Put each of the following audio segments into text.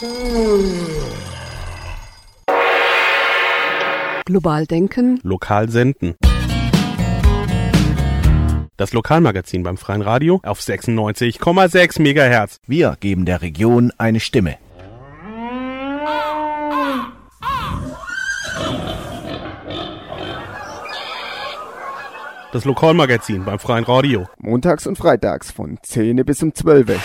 Global denken. Lokal senden. Das Lokalmagazin beim Freien Radio auf 96,6 MHz. Wir geben der Region eine Stimme. Das Lokalmagazin beim Freien Radio. Montags und freitags von 10 bis um 12.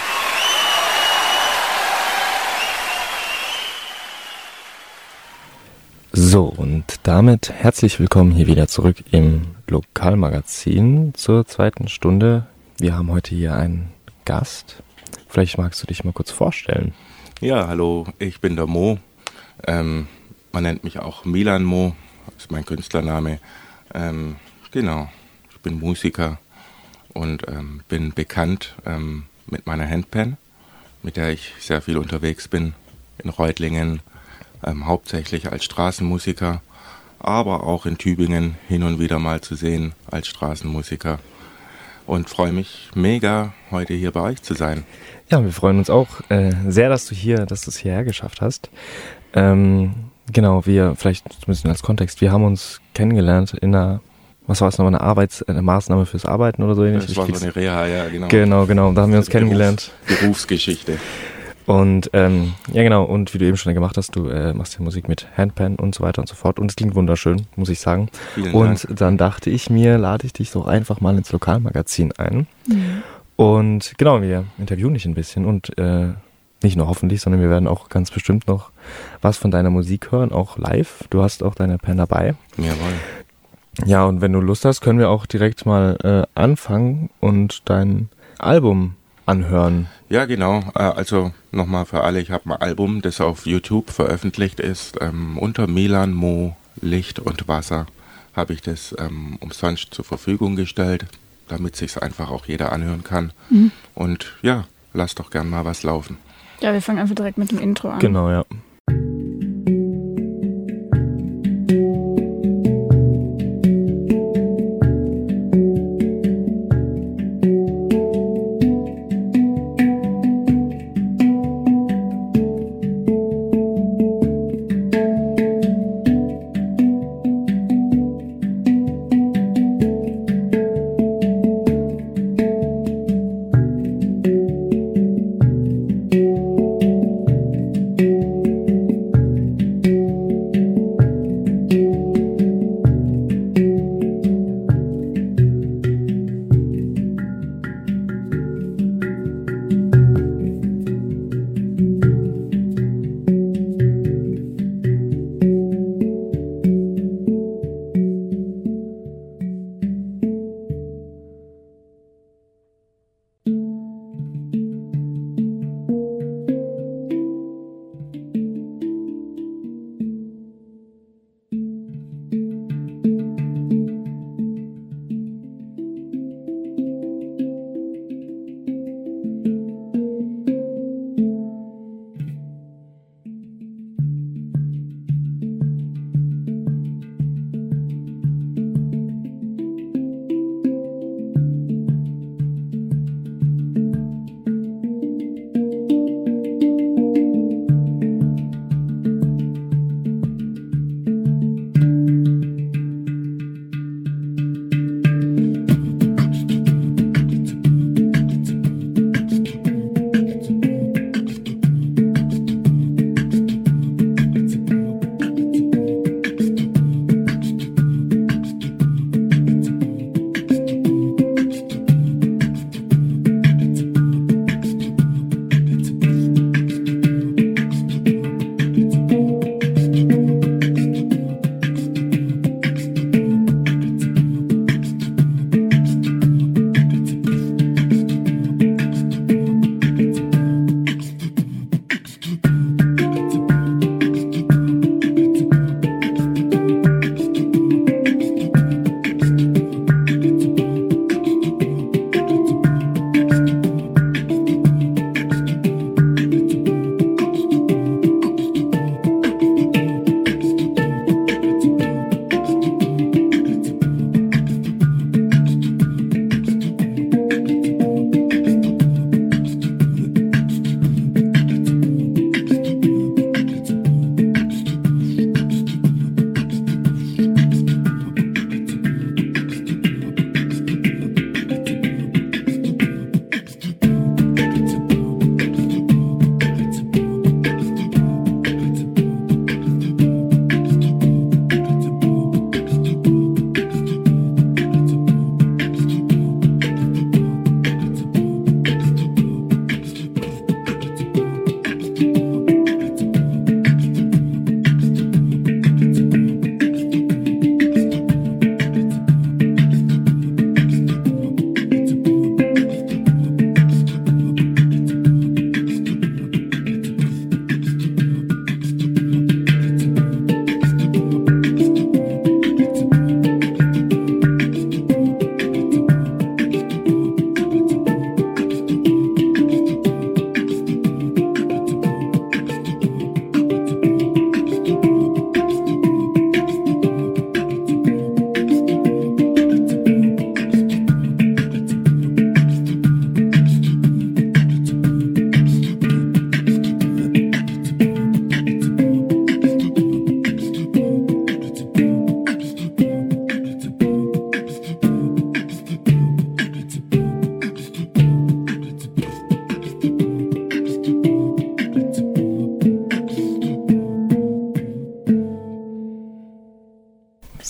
So, und damit herzlich willkommen hier wieder zurück im Lokalmagazin zur zweiten Stunde. Wir haben heute hier einen Gast. Vielleicht magst du dich mal kurz vorstellen. Ja, hallo, ich bin der Mo. Man nennt mich auch Milan Mo, das ist mein Künstlername. Genau, ich bin Musiker und bin bekannt mit meiner Handpan, mit der ich sehr viel unterwegs bin in Reutlingen. Hauptsächlich als Straßenmusiker, aber auch in Tübingen hin und wieder mal zu sehen als Straßenmusiker. Und freue mich mega, heute hier bei euch zu sein. Ja, wir freuen uns auch sehr, dass du es hierher geschafft hast. Genau, vielleicht ein bisschen als Kontext, wir haben uns kennengelernt in einer, was war es nochmal, eine Maßnahme fürs Arbeiten oder so ähnlich? Das war so eine Reha, ja, genau. Genau, da haben wir uns kennengelernt. Berufsgeschichte. Und ja genau, und wie du eben schon gemacht hast, du machst ja Musik mit Handpan und so weiter und so fort und es klingt wunderschön, muss ich sagen. Vielen und Dank. Dann dachte ich mir, lade ich dich doch einfach mal ins Lokalmagazin ein. Mhm. Und genau, wir interviewen dich ein bisschen und nicht nur hoffentlich, sondern wir werden auch ganz bestimmt noch was von deiner Musik hören, auch live. Du hast auch deine Pen dabei. Jawohl. Ja, und wenn du Lust hast, können wir auch direkt mal anfangen und dein Album anhören. Ja, genau. Also nochmal für alle, ich habe ein Album, das auf YouTube veröffentlicht ist. Unter Milan Mo Licht und Wasser habe ich das umsonst zur Verfügung gestellt, damit sich einfach auch jeder anhören kann. Mhm. Und ja, lass doch gern mal was laufen. Ja, wir fangen einfach direkt mit dem Intro an. Genau, ja.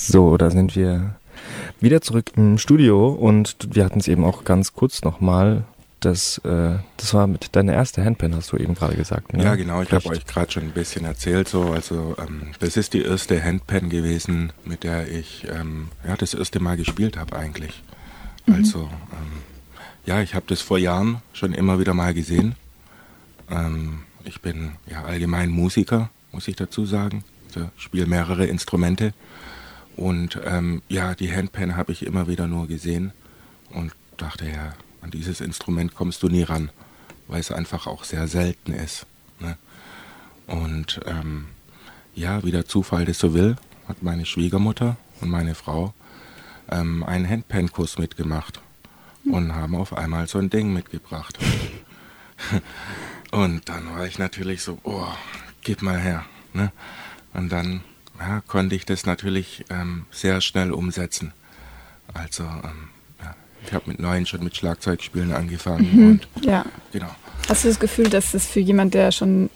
So, da sind wir wieder zurück im Studio und wir hatten es eben auch ganz kurz nochmal. Das war mit deiner erste Handpan, hast du eben gerade gesagt. Ne? Ja, genau. Ich habe euch gerade schon ein bisschen erzählt. Das ist die erste Handpan gewesen, mit der ich das erste Mal gespielt habe eigentlich. Also, ich habe das vor Jahren schon immer wieder mal gesehen. Ich bin ja allgemein Musiker, muss ich dazu sagen. Also, spiele mehrere Instrumente. Und die Handpan habe ich immer wieder nur gesehen und dachte, ja, an dieses Instrument kommst du nie ran, weil es einfach auch sehr selten ist. Ne? Und wie der Zufall das so will, hat meine Schwiegermutter und meine Frau einen Handpan-Kurs mitgemacht und haben auf einmal so ein Ding mitgebracht. Und dann war ich natürlich so, gib mal her. Ne? Und dann konnte ich das natürlich sehr schnell umsetzen. Also ich habe mit 9 schon mit Schlagzeugspielen angefangen. Genau. Hast du das Gefühl, dass es für jemand, der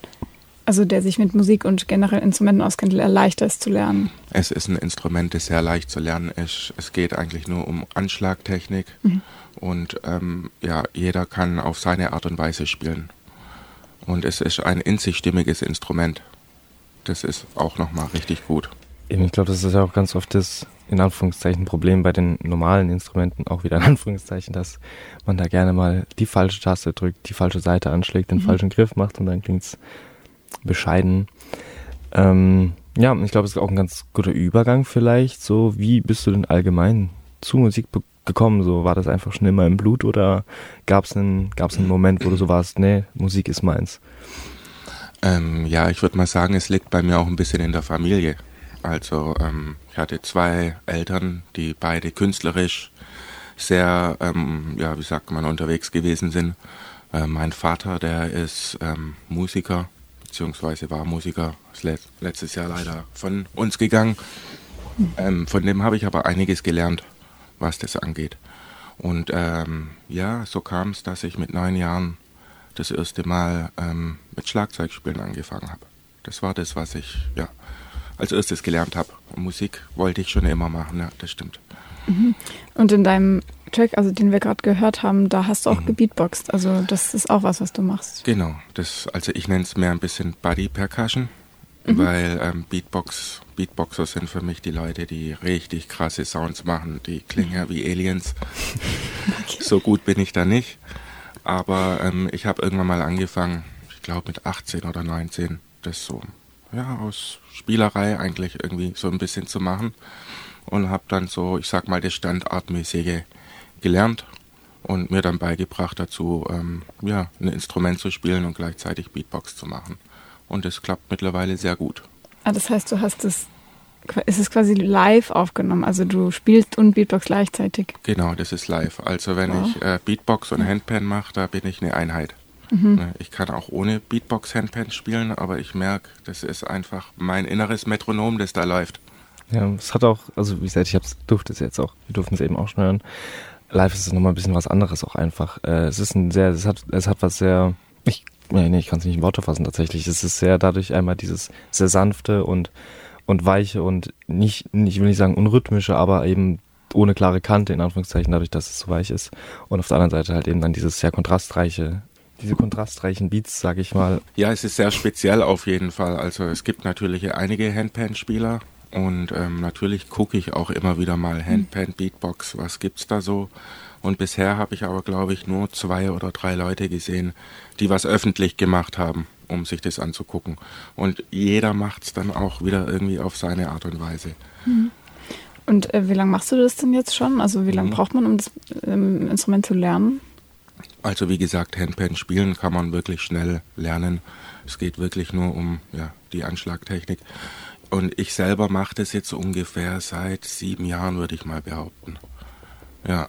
sich mit Musik und generell Instrumenten auskennt, leichter ist zu lernen? Es ist ein Instrument, das sehr leicht zu lernen ist. Es geht eigentlich nur um Anschlagtechnik und jeder kann auf seine Art und Weise spielen. Und es ist ein in sich stimmiges Instrument. Das ist auch nochmal richtig gut. Ich glaube, das ist ja auch ganz oft das, in Anführungszeichen, Problem bei den normalen Instrumenten, auch wieder in Anführungszeichen, dass man da gerne mal die falsche Taste drückt, die falsche Seite anschlägt, den falschen Griff macht und dann klingt es bescheiden. Ich glaube, es ist auch ein ganz guter Übergang vielleicht. So, wie bist du denn allgemein zu Musik gekommen? So, war das einfach schon immer im Blut oder gab es einen Moment, wo du so warst, nee, Musik ist meins? Ich würde mal sagen, es liegt bei mir auch ein bisschen in der Familie. Also ich hatte 2 Eltern, die beide künstlerisch sehr, unterwegs gewesen sind. Mein Vater, der ist Musiker, beziehungsweise war Musiker, ist letztes Jahr leider von uns gegangen. Von dem habe ich aber einiges gelernt, was das angeht. Und so kam es, dass ich mit 9 Jahren das erste Mal mit Schlagzeugspielen angefangen habe. Das war das, was ich als erstes gelernt habe. Musik wollte ich schon immer machen, ja, das stimmt. Und in deinem Track, den wir gerade gehört haben, da hast du auch gebeatboxt. Also das ist auch was du machst. Genau, ich nenne es mehr ein bisschen Body Percussion, weil Beatboxer sind für mich die Leute, die richtig krasse Sounds machen. Die klingen ja wie Aliens. Okay. So gut bin ich da nicht. Aber ich habe irgendwann mal angefangen, ich glaube mit 18 oder 19, das so aus Spielerei eigentlich irgendwie so ein bisschen zu machen und habe dann so, ich sag mal, das Standardmäßige gelernt und mir dann beigebracht dazu, ein Instrument zu spielen und gleichzeitig Beatbox zu machen. Und das klappt mittlerweile sehr gut. Das heißt, ist es quasi live aufgenommen, also du spielst und Beatbox gleichzeitig? Genau, das ist live. Also wenn ich Beatbox und Handpan mache, da bin ich eine Einheit. Ich kann auch ohne Beatbox Handpan spielen, aber ich merke, das ist einfach mein inneres Metronom, das da läuft. Ja, es hat auch, wie gesagt, wir durften es eben auch schon hören. Live ist es nochmal ein bisschen was anderes auch einfach. Es hat was sehr, ich kann es nicht in Worte fassen tatsächlich. Es ist sehr dadurch einmal dieses sehr sanfte und weiche und ich will nicht sagen unrhythmische, aber eben ohne klare Kante, in Anführungszeichen, dadurch, dass es so weich ist. Und auf der anderen Seite halt eben dann diese kontrastreichen Beats, sag ich mal. Ja, es ist sehr speziell auf jeden Fall. Also es gibt natürlich einige Handpan-Spieler und natürlich gucke ich auch immer wieder mal Handpan-Beatbox, was gibt's da so? Und bisher habe ich aber, glaube ich, nur 2 oder 3 Leute gesehen, die was öffentlich gemacht haben, um sich das anzugucken. Und jeder macht's dann auch wieder irgendwie auf seine Art und Weise. Und wie lange machst du das denn jetzt schon? Also wie lange braucht man, um das Instrument zu lernen? Also wie gesagt, Handpan spielen kann man wirklich schnell lernen. Es geht wirklich nur um die Anschlagtechnik. Und ich selber mache das jetzt ungefähr seit 7 Jahren, würde ich mal behaupten. Ja.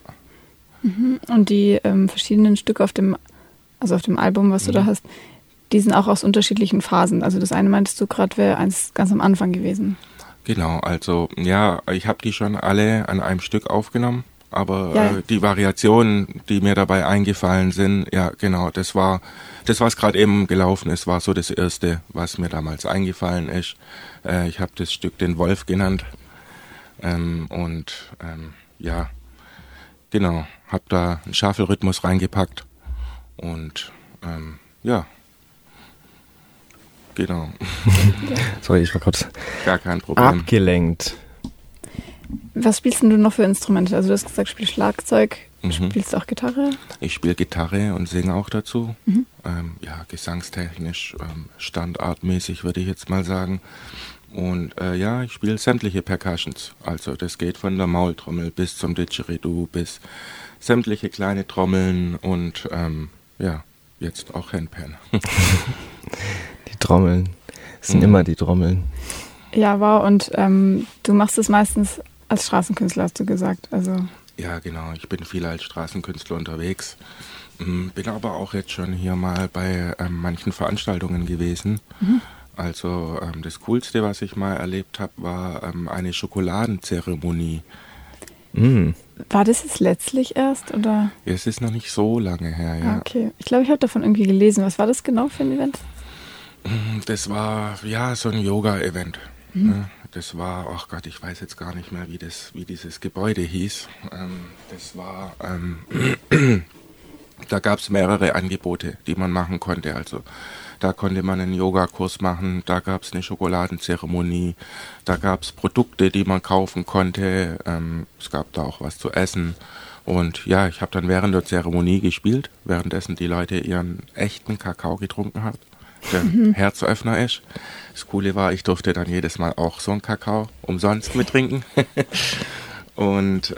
Und die verschiedenen Stücke auf dem Album, was du da hast, die sind auch aus unterschiedlichen Phasen. Also das eine meintest du gerade, wäre eins ganz am Anfang gewesen. Genau, also ich habe die schon alle an einem Stück aufgenommen. Aber die Variationen, die mir dabei eingefallen sind, das was gerade eben gelaufen ist, war so das Erste, was mir damals eingefallen ist. Ich habe das Stück den Wolf genannt. Ja, genau, habe da einen Shuffle-Rhythmus reingepackt und ja, genau. Sorry, ich war kurz Gar kein Problem. abgelenkt. Was spielst denn du noch für Instrumente? Also du hast gesagt, du spielst Schlagzeug, Mhm. spielst du auch Gitarre? Ich spiele Gitarre und singe auch dazu. Ja, gesangstechnisch, standardmäßig würde ich jetzt mal sagen. Und ja, ich spiele sämtliche Percussions. Also das geht von der Maultrommel bis zum Didgeridoo, bis sämtliche kleine Trommeln und ja, jetzt auch Handpan. Die Trommeln. Es sind immer die Trommeln. Ja, wow. Und du machst es meistens als Straßenkünstler, hast du gesagt. Also Ja, genau. Ich bin viel als Straßenkünstler unterwegs. Bin aber auch jetzt schon hier mal bei manchen Veranstaltungen gewesen. Also das Coolste, was ich mal erlebt habe, war eine Schokoladenzeremonie. war das jetzt letztlich erst? Oder? Es ist noch nicht so lange her, ja. Ah, okay. Ich glaube, ich habe davon irgendwie gelesen. Was war das genau für ein Event? Das war ja so ein Yoga-Event. Ne? Das war, ach Gott, ich weiß jetzt gar nicht mehr, wie dieses Gebäude hieß. Das war, da gab es mehrere Angebote, die man machen konnte. Also da konnte man einen Yogakurs machen, da gab es eine Schokoladenzeremonie, da gab es Produkte, die man kaufen konnte. Es gab da auch was zu essen. Und ja, ich habe dann während der Zeremonie gespielt, währenddessen die Leute ihren echten Kakao getrunken haben, der Herzöffner ist. Das Coole war, ich durfte dann jedes Mal auch so einen Kakao umsonst mittrinken. Und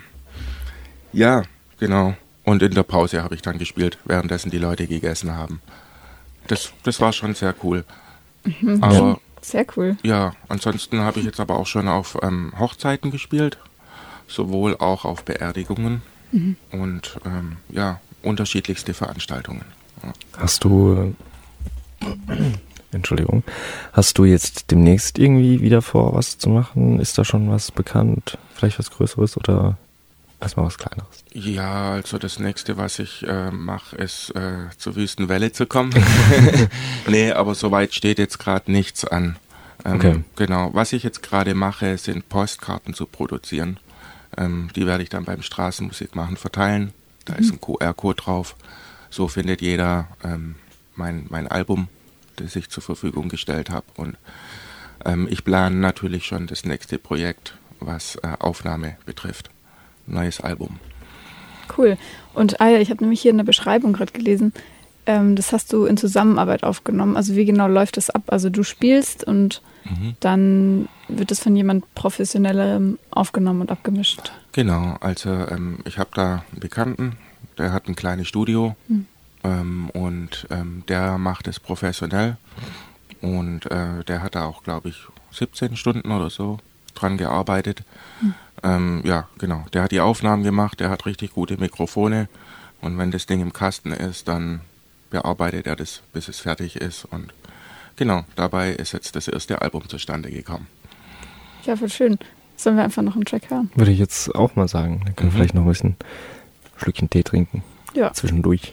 ja, genau. Und in der Pause habe ich dann gespielt, währenddessen die Leute gegessen haben. Das war schon sehr cool. Aber Sehr cool. ja, ansonsten habe ich jetzt aber auch schon auf Hochzeiten gespielt, sowohl auch auf Beerdigungen und ja, unterschiedlichste Veranstaltungen. Ja. Hast du, Entschuldigung, hast du jetzt demnächst irgendwie wieder vor, was zu machen? Ist da schon was bekannt? Vielleicht was Größeres oder erstmal was Kleineres? Ja, also das nächste, was ich mache, ist zur Wüstenwelle zu kommen. Nee, aber soweit steht jetzt gerade nichts an. Okay. Genau, was ich jetzt gerade mache, sind Postkarten zu produzieren. Die werde ich dann beim Straßenmusikmachen verteilen. Da ist ein QR-Code drauf. So findet jeder mein Album, das ich zur Verfügung gestellt habe. Und ich plane natürlich schon das nächste Projekt, was Aufnahme betrifft. Neues Album. Cool. Und ja, ich habe nämlich hier in der Beschreibung gerade gelesen, das hast du in Zusammenarbeit aufgenommen. Also wie genau läuft das ab? Also du spielst und dann wird es von jemand Professionellem aufgenommen und abgemischt. Genau, also ich habe da einen Bekannten, der hat ein kleines Studio und der macht es professionell und der hat da auch, glaube ich, 17 Stunden oder so dran gearbeitet. Ja, genau, der hat die Aufnahmen gemacht, der hat richtig gute Mikrofone und wenn das Ding im Kasten ist, dann bearbeitet er das, bis es fertig ist und genau, dabei ist jetzt das erste Album zustande gekommen. Ja, voll schön. Sollen wir einfach noch einen Track hören? Würde ich jetzt auch mal sagen. Dann können wir vielleicht noch ein bisschen ein Schlückchen Tee trinken. Ja. Zwischendurch.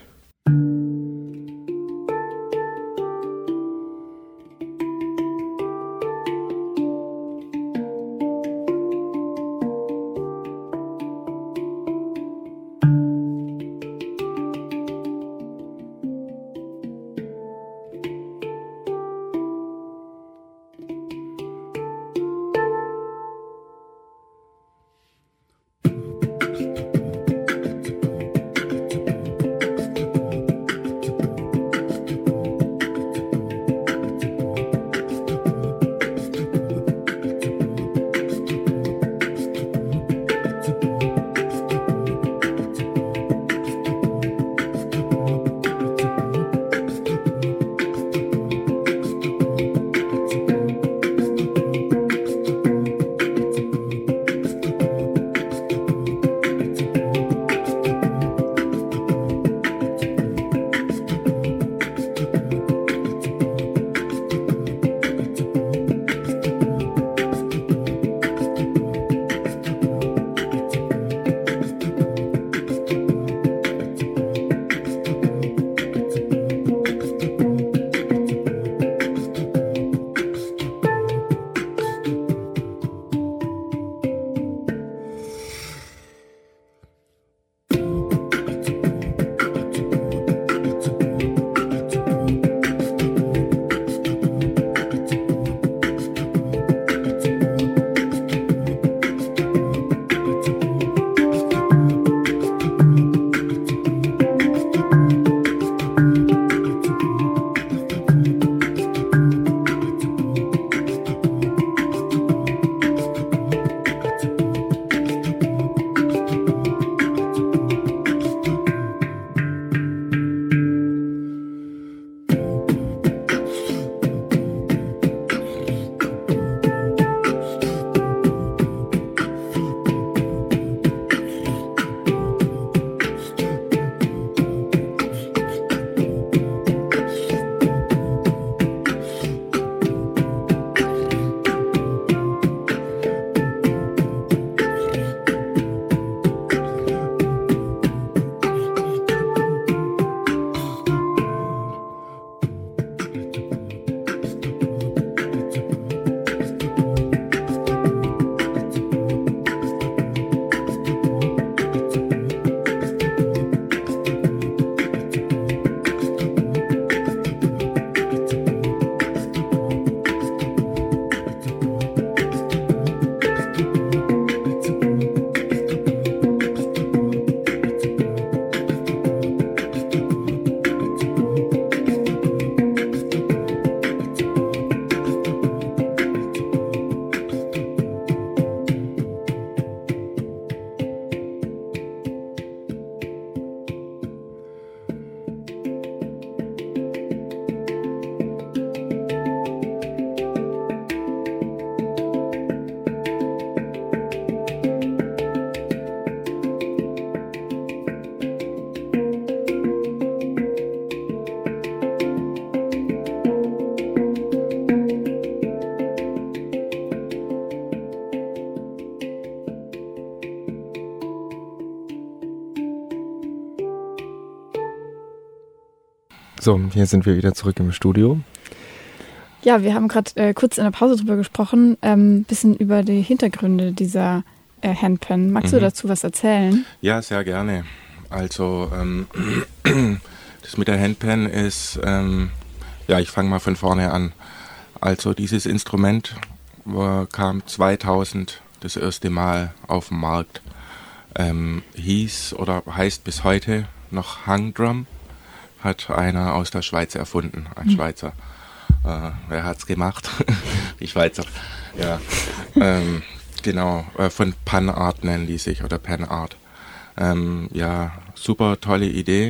So, hier sind wir wieder zurück im Studio. Ja, wir haben gerade kurz in der Pause drüber gesprochen, bisschen über die Hintergründe dieser Handpan. Magst du dazu was erzählen? Ja, sehr gerne. Also das mit der Handpan ist, ich fange mal von vorne an. Also dieses Instrument kam 2000 das erste Mal auf den Markt. Hieß oder heißt bis heute noch Hang Drum. Hat einer aus der Schweiz erfunden, ein Schweizer. Wer hat's gemacht? Die Schweizer. Ja, genau. Von Pan-Art nennen die sich oder Pan-Art. Super tolle Idee.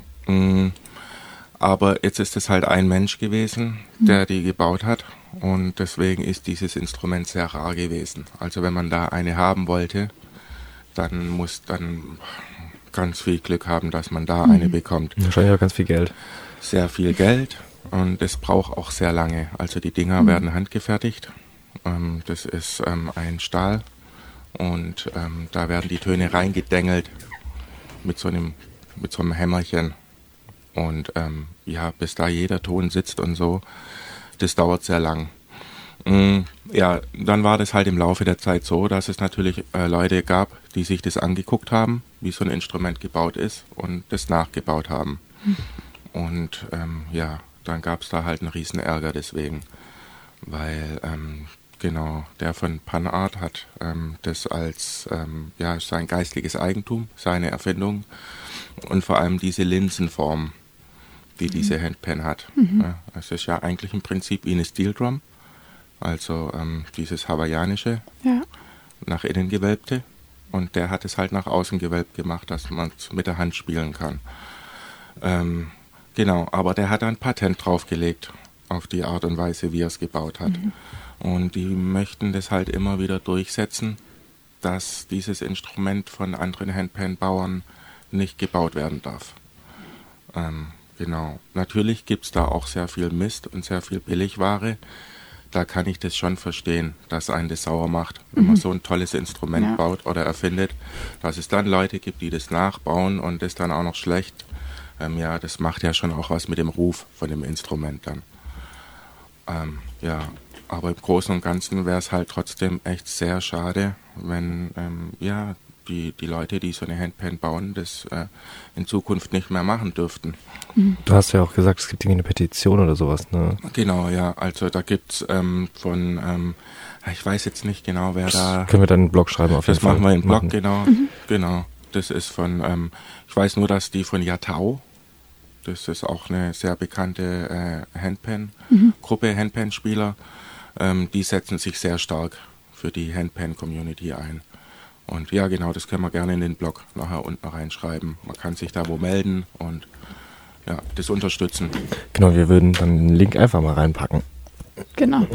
Aber jetzt ist es halt ein Mensch gewesen, der die gebaut hat. Und deswegen ist dieses Instrument sehr rar gewesen. Also wenn man da eine haben wollte, dann muss dann ganz viel Glück haben, dass man da eine bekommt. Wahrscheinlich auch ganz viel Geld. Sehr viel Geld. Und es braucht auch sehr lange. Also die Dinger werden handgefertigt. Das ist ein Stahl und da werden die Töne reingedengelt mit so einem Hämmerchen. Und bis da jeder Ton sitzt und so, das dauert sehr lang. Dann war das halt im Laufe der Zeit so, dass es natürlich Leute gab, die sich das angeguckt haben, wie so ein Instrument gebaut ist und das nachgebaut haben. Und dann gab es da halt einen riesen Ärger deswegen, weil der von Pan-Art hat das als sein geistliches Eigentum, seine Erfindung und vor allem diese Linsenform, die diese Handpan hat. Es ist ja eigentlich im Prinzip wie eine Steel Drum, also dieses hawaiianische, nach innen gewölbte, und der hat es halt nach außen gewölbt gemacht, dass man es mit der Hand spielen kann. Genau, aber der hat ein Patent draufgelegt auf die Art und Weise, wie er es gebaut hat. Und die möchten das halt immer wieder durchsetzen, dass dieses Instrument von anderen Handpan-Bauern nicht gebaut werden darf. Genau. Natürlich gibt es da auch sehr viel Mist und sehr viel Billigware. Da kann ich das schon verstehen, dass einen das sauer macht, wenn man so ein tolles Instrument baut oder erfindet, dass es dann Leute gibt, die das nachbauen und das dann auch noch schlecht. Das macht ja schon auch was mit dem Ruf von dem Instrument dann. Aber im Großen und Ganzen wäre es halt trotzdem echt sehr schade, wenn die Leute, die so eine Handpan bauen, das in Zukunft nicht mehr machen dürften. Du hast ja auch gesagt, es gibt irgendwie eine Petition oder sowas, ne? Genau, ja. Also da gibt's ich weiß jetzt nicht genau, wer da... Können wir dann einen Blog schreiben auf jeden Fall? Das machen wir im Blog, genau. Genau. Das ist von, ich weiß nur, dass die von Yatao, das ist auch eine sehr bekannte Handpan-Gruppe, Handpan-Spieler, die setzen sich sehr stark für die Handpan-Community ein. Und ja, genau, das können wir gerne in den Blog nachher unten reinschreiben. Man kann sich da wo melden und das unterstützen. Genau, wir würden dann den Link einfach mal reinpacken. Genau.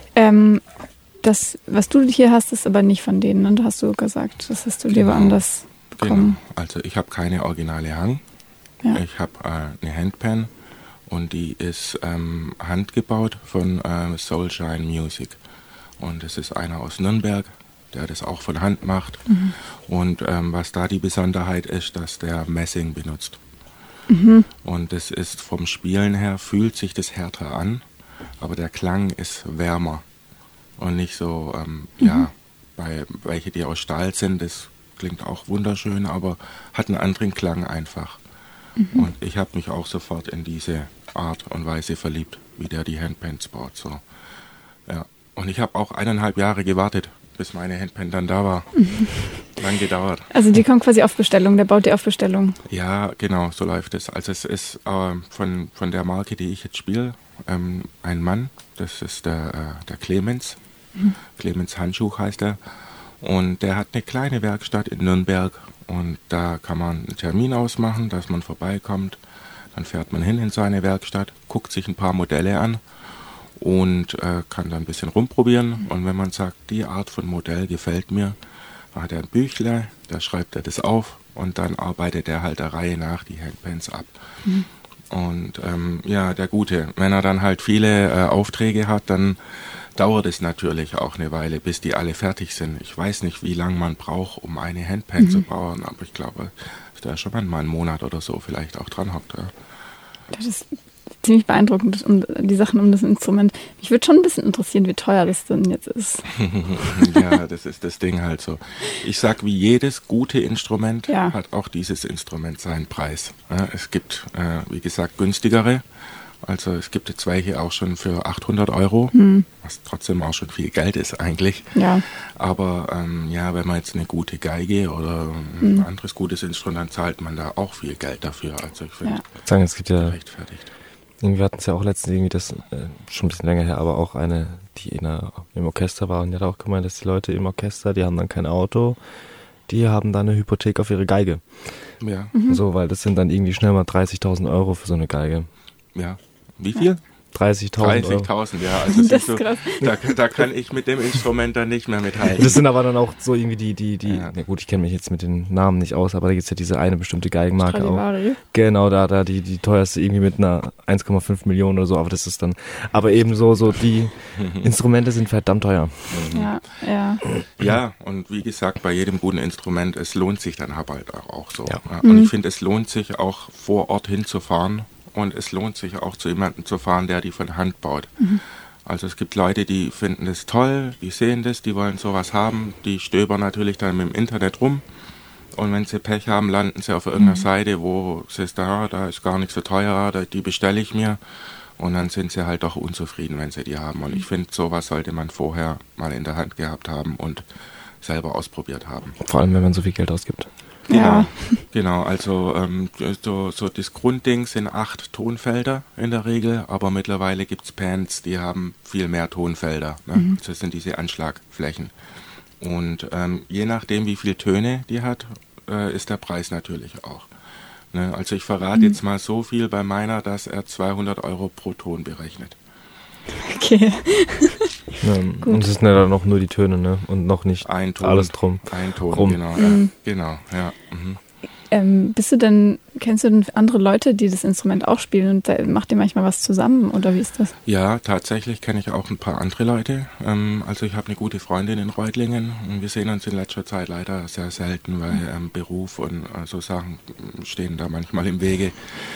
Das, was du hier hast, ist aber nicht von denen, ne? Hast du gesagt. Das hast du dir woanders bekommen. Genau. Also ich habe keine originale Hang. Ja. Ich habe eine Handpan und die ist handgebaut von Soulshine Music. Und es ist einer aus Nürnberg, der das auch von Hand macht. Und was da die Besonderheit ist, dass der Messing benutzt. Und das ist vom Spielen her, fühlt sich das härter an, aber der Klang ist wärmer. Und nicht so, bei welche, die aus Stahl sind, das klingt auch wunderschön, aber hat einen anderen Klang einfach. Und ich habe mich auch sofort in diese Art und Weise verliebt, wie der die Handpans baut. So. Ja. Und ich habe auch 1,5 Jahre gewartet, bis meine Handpan dann da war. Lang gedauert. Also die kommt quasi auf Bestellung, der baut die auf Bestellung. Ja, genau, so läuft es. Also es ist von der Marke, die ich jetzt spiele, ein Mann, das ist der Clemens. Clemens Handschuh heißt er. Und der hat eine kleine Werkstatt in Nürnberg und da kann man einen Termin ausmachen, dass man vorbeikommt. Dann fährt man hin in seine Werkstatt, guckt sich ein paar Modelle an und kann dann ein bisschen rumprobieren. Und wenn man sagt, die Art von Modell gefällt mir, dann hat er ein Büchle, da schreibt er das auf und dann arbeitet er halt der Reihe nach die Handpans ab. Und der Gute, wenn er dann halt viele Aufträge hat, dann dauert es natürlich auch eine Weile, bis die alle fertig sind. Ich weiß nicht, wie lange man braucht, um eine Handpan zu bauen, aber ich glaube, dass da schon mal einen Monat oder so vielleicht auch dran hockt. Ja. Das ziemlich beeindruckend, die Sachen um das Instrument. Mich würde schon ein bisschen interessieren, wie teuer das denn jetzt ist. Ja, das ist das Ding halt so. Ich sag, wie jedes gute Instrument hat auch dieses Instrument seinen Preis. Ja, es gibt, wie gesagt, günstigere. Also es gibt jetzt welche auch schon für 800 €, was trotzdem auch schon viel Geld ist eigentlich. Ja. Aber wenn man jetzt eine gute Geige oder ein anderes gutes Instrument zahlt, man da auch viel Geld dafür. Also ich finde, es gibt ja gerechtfertigt. Irgendwie hatten es ja auch letztens irgendwie das, schon ein bisschen länger her, aber auch eine, die im Orchester war und die hat auch gemeint, dass die Leute im Orchester, die haben dann kein Auto, die haben dann eine Hypothek auf ihre Geige. Ja. So, weil das sind dann irgendwie schnell mal 30.000 € für so eine Geige. Ja. Wie viel? 30.000 €. 30.000, ja. Also das ist krass. Da kann ich mit dem Instrument dann nicht mehr mithalten. Das sind aber dann auch so irgendwie na gut, ich kenne mich jetzt mit den Namen nicht aus, aber da gibt es ja diese eine bestimmte Geigenmarke Stradivari. auch. Genau, da die teuerste irgendwie mit einer 1,5 Millionen oder so, aber das ist dann, aber eben so die Instrumente sind verdammt teuer. Ja. Ja, und wie gesagt, bei jedem guten Instrument, es lohnt sich dann halt auch so. Ja. Ja. Und ich finde, es lohnt sich auch vor Ort hinzufahren. Und es lohnt sich auch zu jemandem zu fahren, der die von Hand baut. Also es gibt Leute, die finden das toll, die sehen das, die wollen sowas haben, die stöbern natürlich dann im Internet rum. Und wenn sie Pech haben, landen sie auf irgendeiner Seite, wo sie sagen, da ist gar nicht so teuer, die bestelle ich mir. Und dann sind sie halt doch unzufrieden, wenn sie die haben. Und ich finde, sowas sollte man vorher mal in der Hand gehabt haben und selber ausprobiert haben. Vor allem, wenn man so viel Geld ausgibt. Genau, also so das Grundding sind 8 Tonfelder in der Regel, aber mittlerweile gibt es Bands, die haben viel mehr Tonfelder. Ne? Das sind diese Anschlagflächen. Und je nachdem, wie viele Töne die hat, ist der Preis natürlich auch. Ne? Also ich verrate jetzt mal so viel bei meiner, dass er 200 € pro Ton berechnet. Okay. Und es sind ja dann noch nur die Töne, ne? Und noch nicht ein Ton, alles drum. Ein Ton, rum. Genau, ja. Kennst du denn andere Leute, die das Instrument auch spielen und macht ihr manchmal was zusammen oder wie ist das? Ja, tatsächlich kenne ich auch ein paar andere Leute. Also ich habe eine gute Freundin in Reutlingen und wir sehen uns in letzter Zeit leider sehr selten, weil Beruf und so Sachen stehen da manchmal im Wege.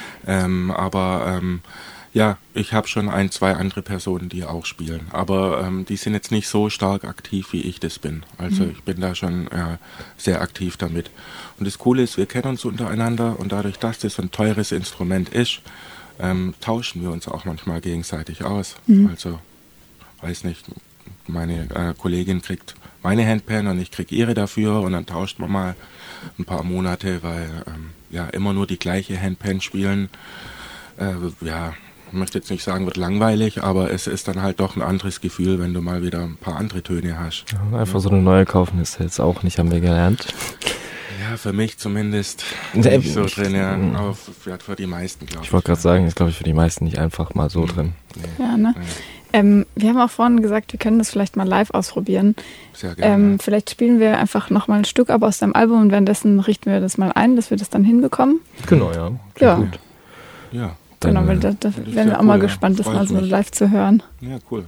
Ja, ich habe schon 1, 2 andere Personen, die auch spielen. Aber die sind jetzt nicht so stark aktiv, wie ich das bin. Also ich bin da schon sehr aktiv damit. Und das Coole ist, wir kennen uns untereinander und dadurch, dass das so ein teures Instrument ist, tauschen wir uns auch manchmal gegenseitig aus. Also, weiß nicht, meine Kollegin kriegt meine Handpan und ich kriege ihre dafür und dann tauscht man mal ein paar Monate, weil immer nur die gleiche Handpan spielen, ich möchte jetzt nicht sagen, wird langweilig, aber es ist dann halt doch ein anderes Gefühl, wenn du mal wieder ein paar andere Töne hast. Ja, einfach so eine neue kaufen ist jetzt auch nicht, haben wir gelernt. Ja, für mich zumindest nicht so drin, ja. Aber für die meisten, glaube ich. Ich wollte gerade sagen, ist glaube ich für die meisten nicht einfach mal so drin. Ja, ne? Wir haben auch vorhin gesagt, wir können das vielleicht mal live ausprobieren. Sehr gerne. Vielleicht spielen wir einfach nochmal ein Stück ab aus deinem Album und währenddessen richten wir das mal ein, dass wir das dann hinbekommen. Genau, ja. Ja. Gut. Ja. Genau, weil da wären wir auch mal gespannt, das mal so live zu hören. Ja, cool.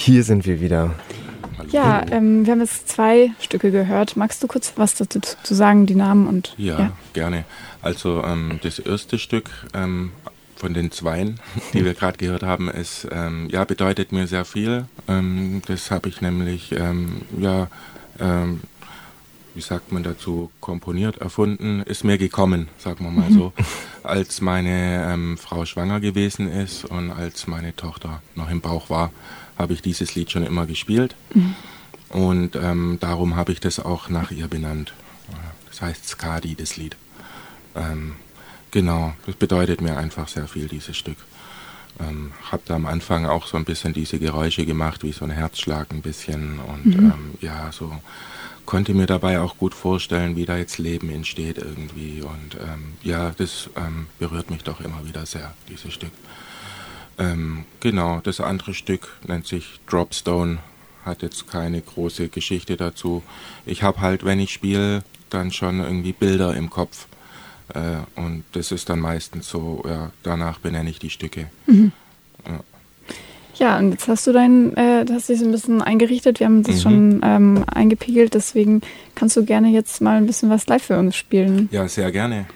Hier sind wir wieder. Ja, wir haben jetzt 2 Stücke gehört. Magst du kurz was dazu zu sagen, die Namen? Und Ja, gerne. Also das erste Stück von den 2, die wir gerade gehört haben, ist bedeutet mir sehr viel. Das habe ich nämlich wie sagt man dazu, komponiert, erfunden, ist mir gekommen, sagen wir mal so, als meine Frau schwanger gewesen ist und als meine Tochter noch im Bauch war, habe ich dieses Lied schon immer gespielt. Und darum habe ich das auch nach ihr benannt. Das heißt Skadi, das Lied. Genau, das bedeutet mir einfach sehr viel, dieses Stück. Habe da am Anfang auch so ein bisschen diese Geräusche gemacht, wie so ein Herzschlag ein bisschen. Und so konnte mir dabei auch gut vorstellen, wie da jetzt Leben entsteht irgendwie. Und das berührt mich doch immer wieder sehr, dieses Stück. Genau, das andere Stück nennt sich Dropstone, hat jetzt keine große Geschichte dazu. Ich habe halt, wenn ich spiele, dann schon irgendwie Bilder im Kopf. Und das ist dann meistens so, danach benenne ich die Stücke. Ja, und jetzt hast du hast dich so ein bisschen eingerichtet, wir haben das schon eingepegelt, deswegen kannst du gerne jetzt mal ein bisschen was live für uns spielen. Ja, sehr gerne.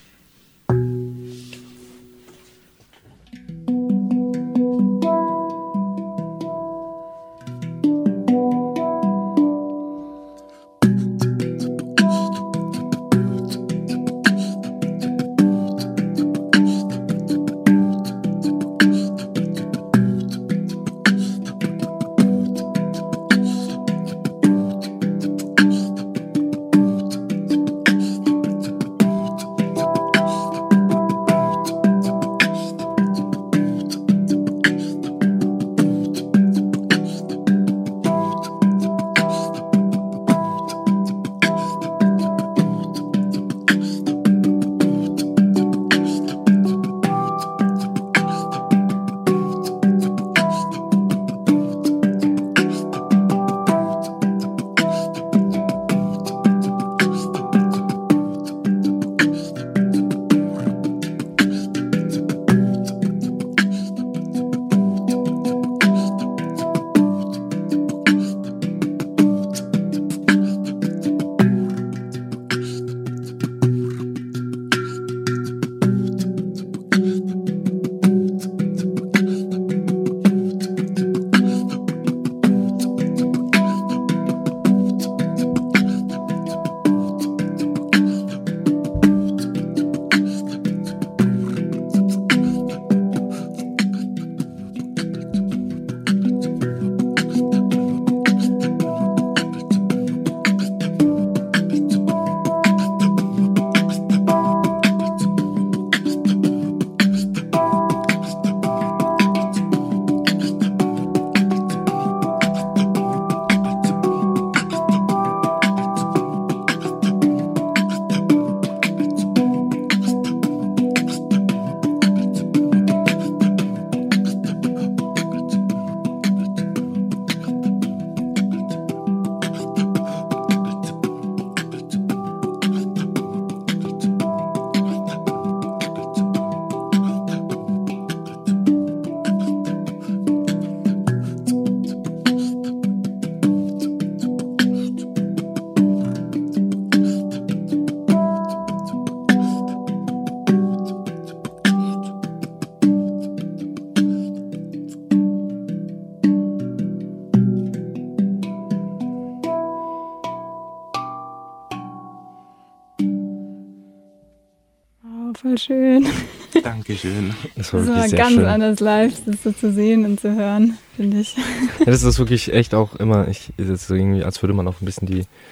Voll schön. Dankeschön. Das war Das wirklich war sehr ganz schön. anders live, das so zu sehen und zu hören, finde ich. Ja, das ist wirklich echt auch immer, ist jetzt so irgendwie, als würde man auch ein bisschen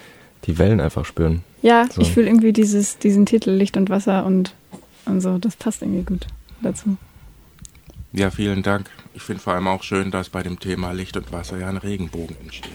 die Wellen einfach spüren. Ja, So. ich fühle irgendwie diesen Titel Licht und Wasser und so, das passt irgendwie gut dazu. Ja, vielen Dank. Ich finde vor allem auch schön, dass bei dem Thema Licht und Wasser ja ein Regenbogen entsteht.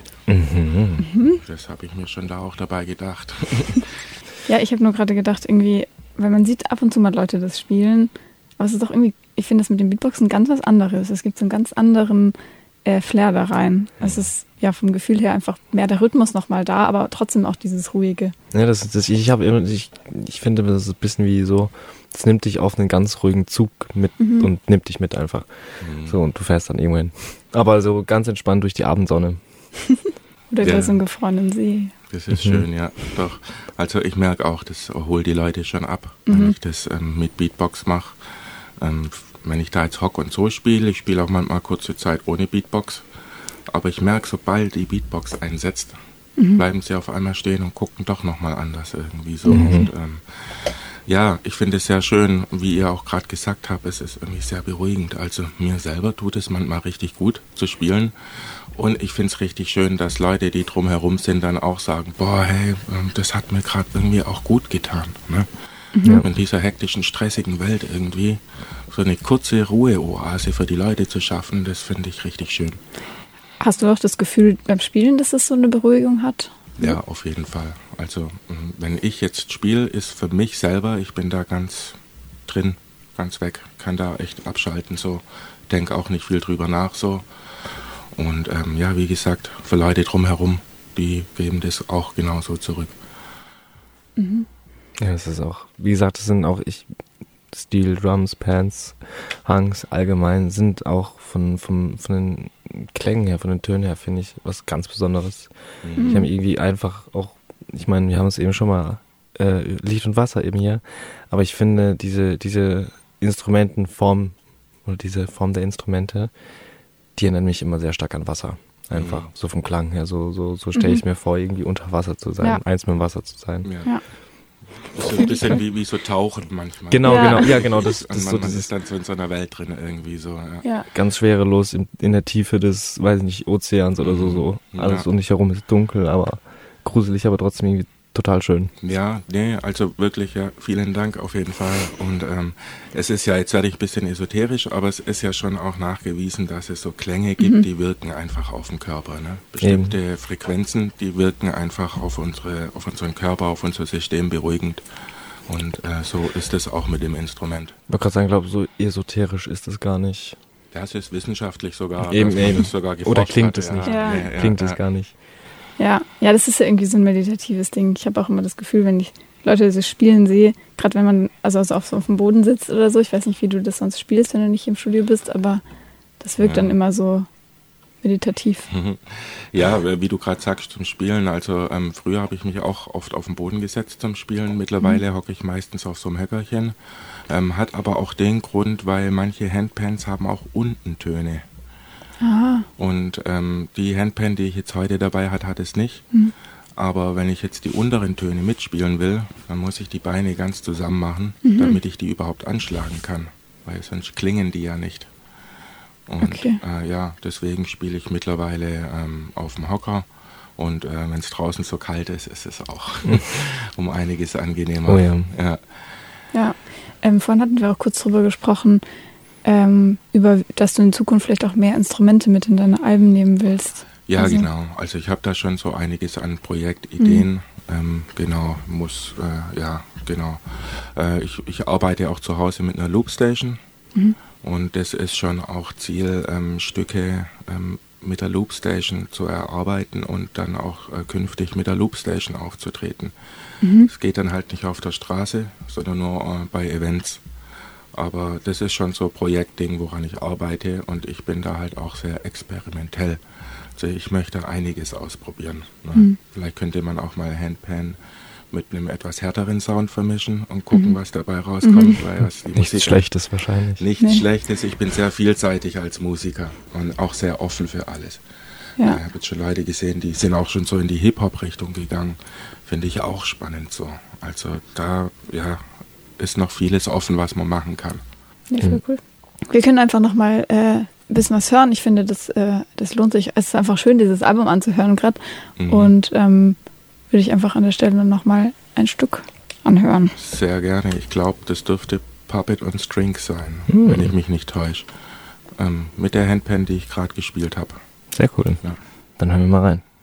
Das habe ich mir schon da auch dabei gedacht. Ja, ich habe nur gerade gedacht, irgendwie, weil man sieht ab und zu mal Leute das spielen, aber es ist doch irgendwie, ich finde das mit dem Beatboxen ganz was anderes. Es gibt so einen ganz anderen Flair da rein. Es ist ja vom Gefühl her einfach mehr der Rhythmus nochmal da, aber trotzdem auch dieses Ruhige. Ja, ich finde, das ist ein bisschen wie so, das nimmt dich auf einen ganz ruhigen Zug mit und nimmt dich mit einfach. So, und du fährst dann irgendwo hin. Aber so ganz entspannt durch die Abendsonne. Oder über so einen gefrorenen See. Das ist schön, ja, doch. Also ich merke auch, das holt die Leute schon ab, wenn ich das mit Beatbox mache. Wenn ich da jetzt hocke und so spiele, ich spiele auch manchmal kurze Zeit ohne Beatbox, aber ich merke, sobald die Beatbox einsetzt, bleiben sie auf einmal stehen und gucken doch nochmal anders irgendwie so. Und ja, ich finde es sehr schön, wie ihr auch gerade gesagt habt, es ist irgendwie sehr beruhigend. Also mir selber tut es manchmal richtig gut zu spielen. Und ich finde es richtig schön, dass Leute, die drumherum sind, dann auch sagen, boah, hey, das hat mir gerade irgendwie auch gut getan. Ne? In dieser hektischen, stressigen Welt irgendwie so eine kurze Ruheoase für die Leute zu schaffen, das finde ich richtig schön. Hast du auch das Gefühl beim Spielen, dass es so eine Beruhigung hat? Ja, auf jeden Fall. Also wenn ich jetzt spiele, ist für mich selber, ich bin da ganz drin, ganz weg, kann da echt abschalten, so, denke auch nicht viel drüber nach, so. Und ja, wie gesagt, für Leute drumherum, die geben das auch genauso zurück. Ja, es ist auch, wie gesagt, es sind auch Steel, Drums, Pants, Hangs allgemein sind auch von den Klängen her, von den Tönen her, finde ich, was ganz Besonderes. Ich habe irgendwie einfach auch, ich meine, wir haben es eben schon mal Licht und Wasser eben hier, aber ich finde diese Instrumentenform oder diese Form der Instrumente, die erinnern mich immer sehr stark an Wasser. Einfach, so vom Klang her, so stelle ich es mir vor, irgendwie unter Wasser zu sein, eins mit dem Wasser zu sein. Ja. So ein bisschen wie so tauchen manchmal. Genau. Das man ist dann so in so einer Welt drin irgendwie so. Ja. Ganz schwerelos in der Tiefe des, weiß ich nicht, Ozeans oder so. Alles um dich herum ist dunkel, aber gruselig, aber trotzdem irgendwie total schön. Ja, nee, also wirklich, ja, vielen Dank auf jeden Fall. Und es ist ja, jetzt werde ich ein bisschen esoterisch, aber es ist ja schon auch nachgewiesen, dass es so Klänge gibt, die wirken einfach auf den Körper. Ne? Bestimmte Frequenzen, die wirken einfach auf unseren Körper, auf unser System beruhigend. Und so ist es auch mit dem Instrument. Ich wollte gerade sagen, ich glaube, so esoterisch ist es gar nicht. Das ist wissenschaftlich sogar. Eben. Das sogar oder klingt es hat, nicht. Ja. Klingt es gar nicht. Ja, das ist ja irgendwie so ein meditatives Ding. Ich habe auch immer das Gefühl, wenn ich Leute das spielen sehe, gerade wenn man also auf dem Boden sitzt oder so, ich weiß nicht, wie du das sonst spielst, wenn du nicht im Studio bist, aber das wirkt dann immer so meditativ. Ja, wie du gerade sagst, zum Spielen, also früher habe ich mich auch oft auf den Boden gesetzt zum Spielen, mittlerweile hocke ich meistens auf so einem Höckerchen, hat aber auch den Grund, weil manche Handpans haben auch unten Töne. Und die Handpan, die ich jetzt heute dabei hatte, hat es nicht. Aber wenn ich jetzt die unteren Töne mitspielen will, dann muss ich die Beine ganz zusammen machen, damit ich die überhaupt anschlagen kann. Weil sonst klingen die ja nicht. Und ja, deswegen spiele ich mittlerweile auf dem Hocker. Und wenn es draußen so kalt ist, ist es auch um einiges angenehmer. Oh ja. Ja, vorhin hatten wir auch kurz drüber gesprochen, dass du in Zukunft vielleicht auch mehr Instrumente mit in deine Alben nehmen willst. Ja, also. Genau. Also ich habe da schon so einiges an Projektideen. Ich arbeite auch zu Hause mit einer Loopstation. Und das ist schon auch Ziel, Stücke mit der Loopstation zu erarbeiten und dann auch künftig mit der Loopstation aufzutreten. Es geht dann halt nicht auf der Straße, sondern nur bei Events. Aber das ist schon so ein Projektding, woran ich arbeite und ich bin da halt auch sehr experimentell. Also ich möchte einiges ausprobieren. Ne? Vielleicht könnte man auch mal Handpan mit einem etwas härteren Sound vermischen und gucken, was dabei rauskommt. Weil Nichts Schlechtes wahrscheinlich. Nichts Schlechtes. Ich bin sehr vielseitig als Musiker und auch sehr offen für alles. Ich habe jetzt schon Leute gesehen, die sind auch schon so in die Hip-Hop-Richtung gegangen. Finde ich auch spannend so. Also da, ist noch vieles offen, was man machen kann. Ja, voll cool. Wir können einfach nochmal ein bisschen was hören. Ich finde, das lohnt sich. Es ist einfach schön, dieses Album anzuhören gerade. Und würde ich einfach an der Stelle nochmal ein Stück anhören. Sehr gerne. Ich glaube, das dürfte Puppet on Strings sein, wenn ich mich nicht täusche. Mit der Handpan, die ich gerade gespielt habe. Sehr cool. Ja. Dann hören wir mal rein.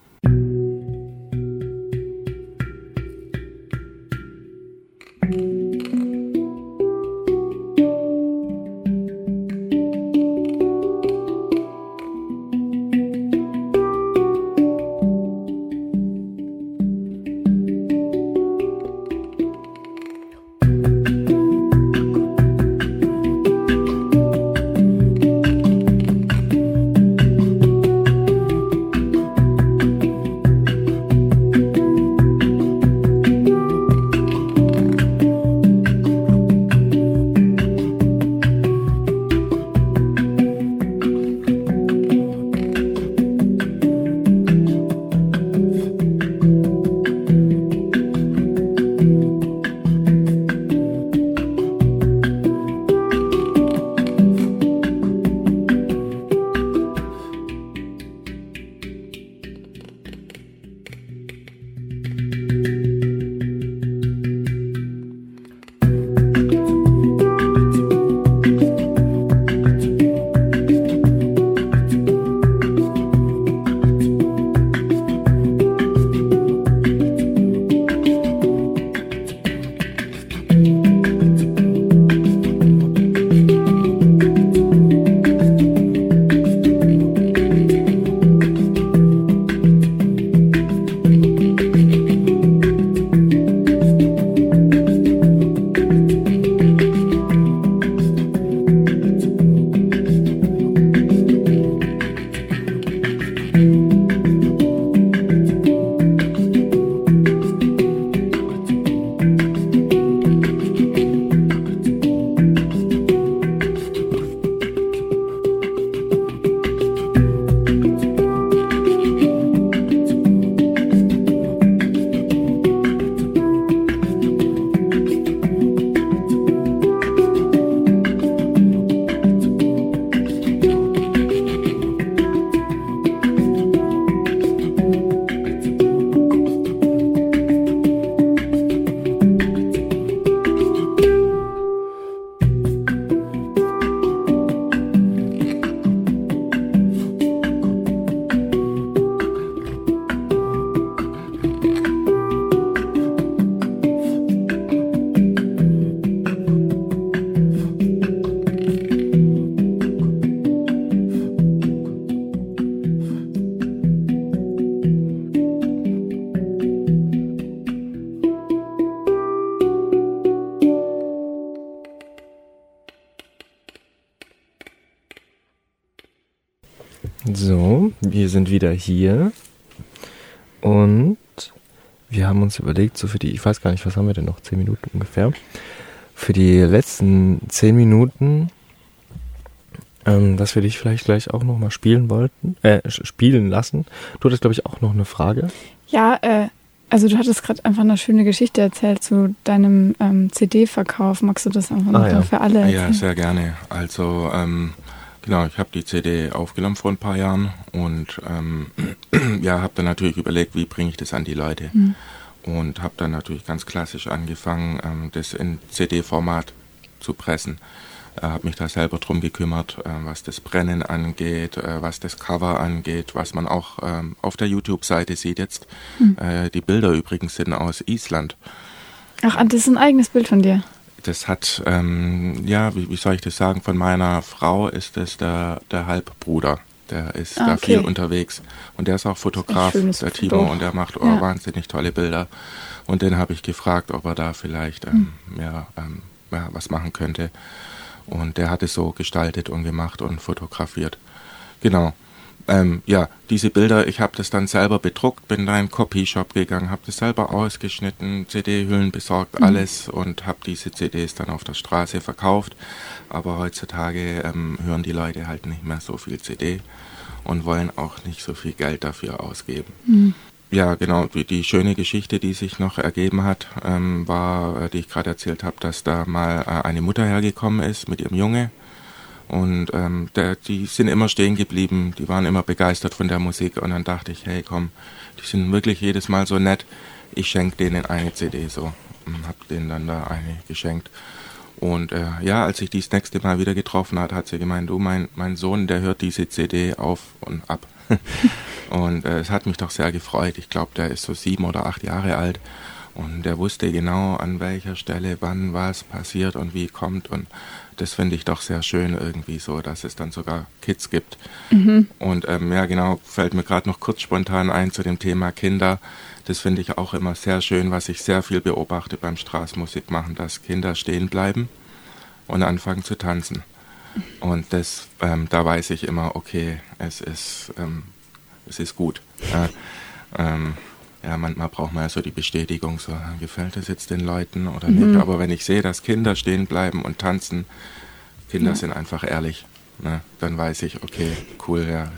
So, wir sind wieder hier und wir haben uns überlegt, so für die, ich weiß gar nicht, was haben wir denn noch, 10 Minuten ungefähr, für die letzten 10 Minuten, dass wir dich vielleicht gleich auch nochmal spielen lassen. Du hattest, glaube ich, auch noch eine Frage. Ja, also du hattest gerade einfach eine schöne Geschichte erzählt zu deinem CD-Verkauf. Magst du das einfach noch für alle erzählen? Ja, sehr gerne. Also, genau, ich habe die CD aufgenommen vor ein paar Jahren und habe dann natürlich überlegt, wie bringe ich das an die Leute. Und habe dann natürlich ganz klassisch angefangen, das in CD-Format zu pressen. Habe mich da selber drum gekümmert, was das Brennen angeht, was das Cover angeht, was man auch auf der YouTube-Seite sieht jetzt. Die Bilder übrigens sind aus Island. Ach, das ist ein eigenes Bild von dir. Das hat, wie soll ich das sagen, von meiner Frau ist das der Halbbruder. Der ist da viel unterwegs. Und der ist auch Fotograf, der Timo, und der macht wahnsinnig tolle Bilder. Und den habe ich gefragt, ob er da vielleicht was machen könnte. Und der hat es so gestaltet und gemacht und fotografiert. Genau. Diese Bilder, ich habe das dann selber bedruckt, bin da in einen Copyshop gegangen, habe das selber ausgeschnitten, CD-Hüllen besorgt, alles, und habe diese CDs dann auf der Straße verkauft. Aber heutzutage hören die Leute halt nicht mehr so viel CD und wollen auch nicht so viel Geld dafür ausgeben. Ja, genau, die schöne Geschichte, die sich noch ergeben hat, war, die ich gerade erzählt habe, dass da mal eine Mutter hergekommen ist mit ihrem Junge. Und die sind immer stehen geblieben, die waren immer begeistert von der Musik. Und dann dachte ich, hey komm, die sind wirklich jedes Mal so nett, ich schenke denen eine CD so. Und habe denen dann da eine geschenkt. Und als sich die das nächste Mal wieder getroffen hat sie gemeint, du, mein Sohn, der hört diese CD auf und ab. Und es hat mich doch sehr gefreut. Ich glaube, der ist so 7 oder 8 Jahre alt. Und der wusste genau, an welcher Stelle, wann was passiert und wie kommt. Und das finde ich doch sehr schön irgendwie so, dass es dann sogar Kids gibt. Und fällt mir gerade noch kurz spontan ein zu dem Thema Kinder. Das finde ich auch immer sehr schön, was ich sehr viel beobachte beim Straßenmusik machen, dass Kinder stehen bleiben und anfangen zu tanzen. Und das, da weiß ich immer, okay, es ist gut. Manchmal braucht man ja so die Bestätigung, so gefällt es jetzt den Leuten oder nicht. Aber wenn ich sehe, dass Kinder stehen bleiben und tanzen, Kinder sind einfach ehrlich, ne, dann weiß ich, okay, cool, ja,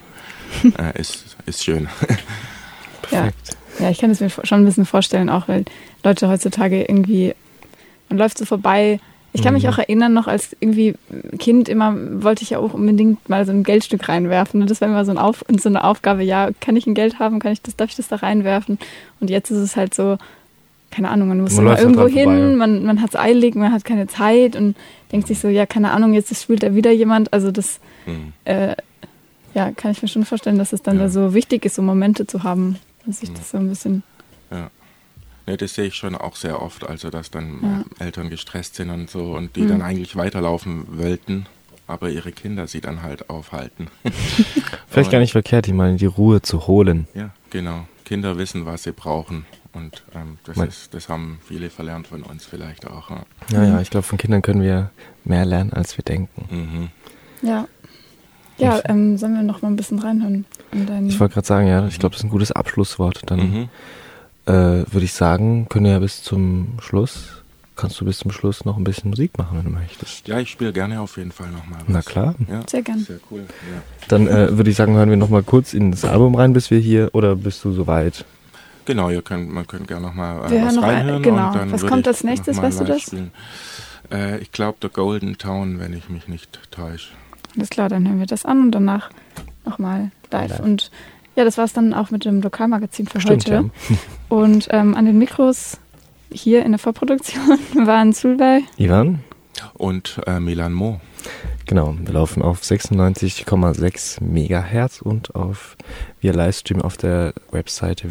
ist schön. Perfekt. Ja, ich kann es mir schon ein bisschen vorstellen, auch weil Leute heutzutage irgendwie, man läuft so vorbei. Ich kann mich auch erinnern, noch als irgendwie Kind immer wollte ich ja auch unbedingt mal so ein Geldstück reinwerfen. Und das war immer so eine Aufgabe, ja, kann ich ein Geld haben, darf ich das da reinwerfen? Und jetzt ist es halt so, keine Ahnung, man muss immer irgendwo hin, man hat es eilig, man hat keine Zeit und denkt sich so, ja, keine Ahnung, jetzt spielt da wieder jemand. Also das, kann ich mir schon vorstellen, dass es dann da so wichtig ist, so Momente zu haben, dass ich das so ein bisschen... Ja. Ja, das sehe ich schon auch sehr oft, also dass dann Eltern gestresst sind und so und die dann eigentlich weiterlaufen wollten, aber ihre Kinder sie dann halt aufhalten. Vielleicht gar nicht verkehrt, die mal in die Ruhe zu holen. Ja, genau. Kinder wissen, was sie brauchen und das haben viele verlernt von uns vielleicht auch. Ja, ich glaube, von Kindern können wir mehr lernen, als wir denken. Ja. Ja, sollen wir noch mal ein bisschen reinhören? Ich wollte gerade sagen, ich glaube, das ist ein gutes Abschlusswort. Dann würde ich sagen, kannst du bis zum Schluss noch ein bisschen Musik machen, wenn du möchtest. Ja, ich spiele gerne auf jeden Fall nochmal. Na klar. Ja, sehr gern. Sehr cool. Ja. Dann würde ich sagen, hören wir noch mal kurz in das Album rein, bis wir hier, oder bist du soweit? Genau, man könnt gerne noch mal was reinhören. Genau. Und dann was kommt als nächstes, weißt du das? Ich glaube, The Golden Town, wenn ich mich nicht täusche. Alles klar, dann hören wir das an und danach nochmal live. Und ja, das war es dann auch mit dem Lokalmagazin für heute. Ja. Und an den Mikros hier in der Vorproduktion waren Zulbei, Ivan und Milan Mo. Genau, wir laufen auf 96,6 Megahertz und via Livestream auf der Webseite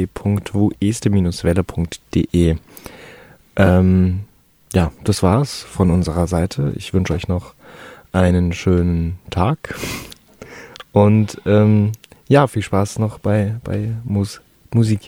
www.woeste-welle.de. Das war's von unserer Seite. Ich wünsche euch noch einen schönen Tag und viel Spaß noch bei Musik.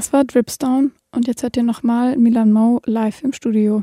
Das war Dripstone und jetzt hört ihr nochmal Milan Moe live im Studio.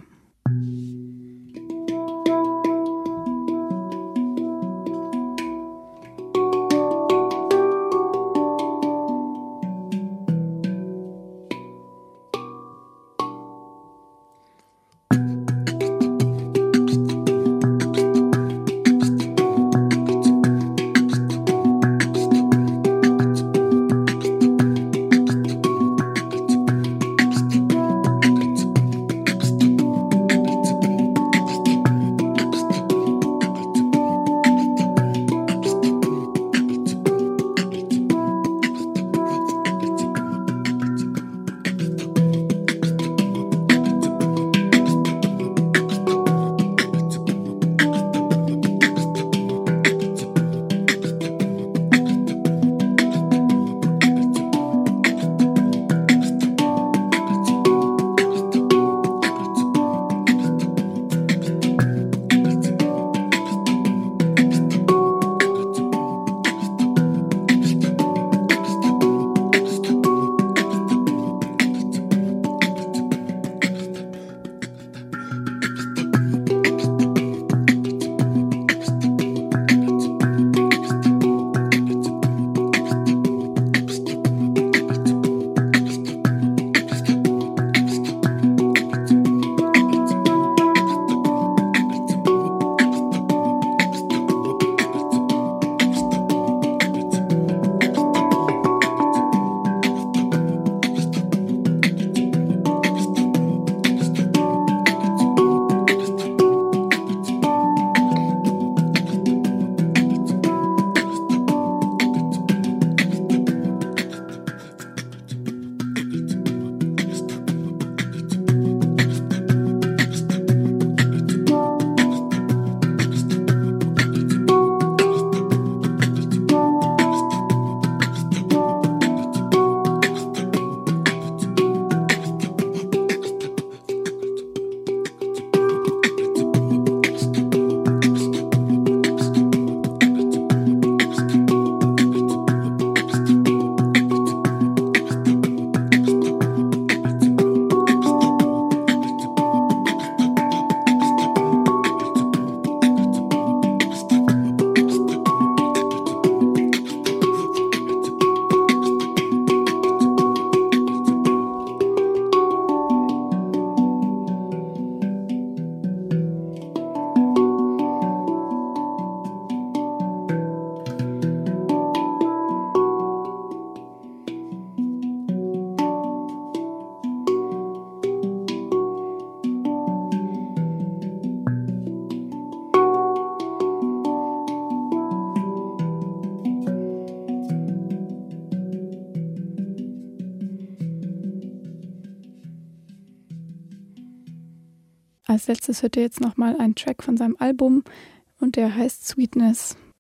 Als letztes hört ihr jetzt nochmal einen Track von seinem Album und der heißt Sweetness.